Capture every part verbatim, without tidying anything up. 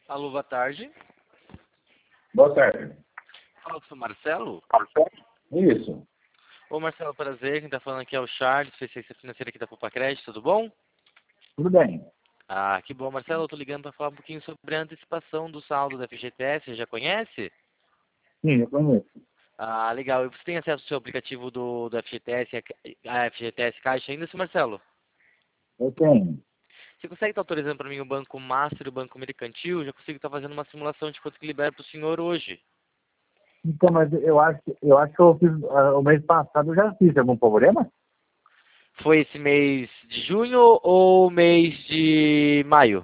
Alô, boa tarde. Boa tarde. Fala com o Marcelo. Isso. Ô, Marcelo, prazer. Quem está falando aqui é o Charles, especialista financeiro aqui da Poupa Crédito, tudo bom? Tudo bem. Ah, que bom, Marcelo. Eu tô ligando para falar um pouquinho sobre a antecipação do saldo da F G T S. Você já conhece? Sim, eu conheço. Ah, legal. E você tem acesso ao seu aplicativo do, do F G T S, a F G T S Caixa ainda, seu Marcelo? Eu tenho. Você consegue estar autorizando para mim o Banco Master e o Banco Mercantil? Eu já consigo estar fazendo uma simulação de quanto que libera para o senhor hoje. Então, mas eu acho, eu acho que eu fiz, ah, o mês passado eu já fiz algum problema? Foi esse mês de junho ou mês de maio?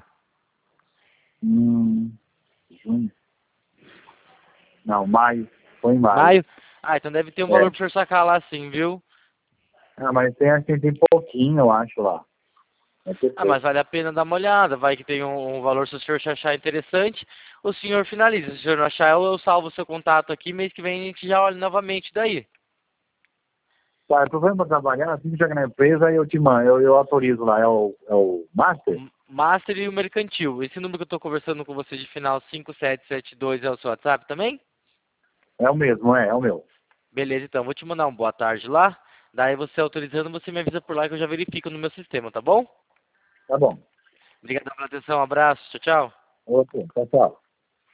Hum, junho. Não, maio. Foi em maio. Maio? Ah, então deve ter um É. valor para o senhor sacar lá sim, viu? Ah, mas tem, assim, tem pouquinho, eu acho, lá. Vai ter Ah, mas pouco. vale a pena dar uma olhada. Vai que tem um, um valor, se o senhor achar interessante, o senhor finaliza. Se o senhor não achar, eu, eu salvo o seu contato aqui. Mês que vem a gente já olha novamente daí. Tá, eu tô vendo pra trabalhar, assim que chegar na empresa, aí eu te mando, eu, eu autorizo lá. É o, é o Master? M- Master e o Mercantil. Esse número que eu estou conversando com você de final cinco sete sete dois é o seu WhatsApp também? É o mesmo, é, é o meu. Beleza, então. Vou te mandar um boa tarde lá. Daí você autorizando, você me avisa por lá que eu já verifico no meu sistema, tá bom? Tá bom. Obrigado pela atenção. Um abraço. Tchau, tchau. Ok, tchau, tchau.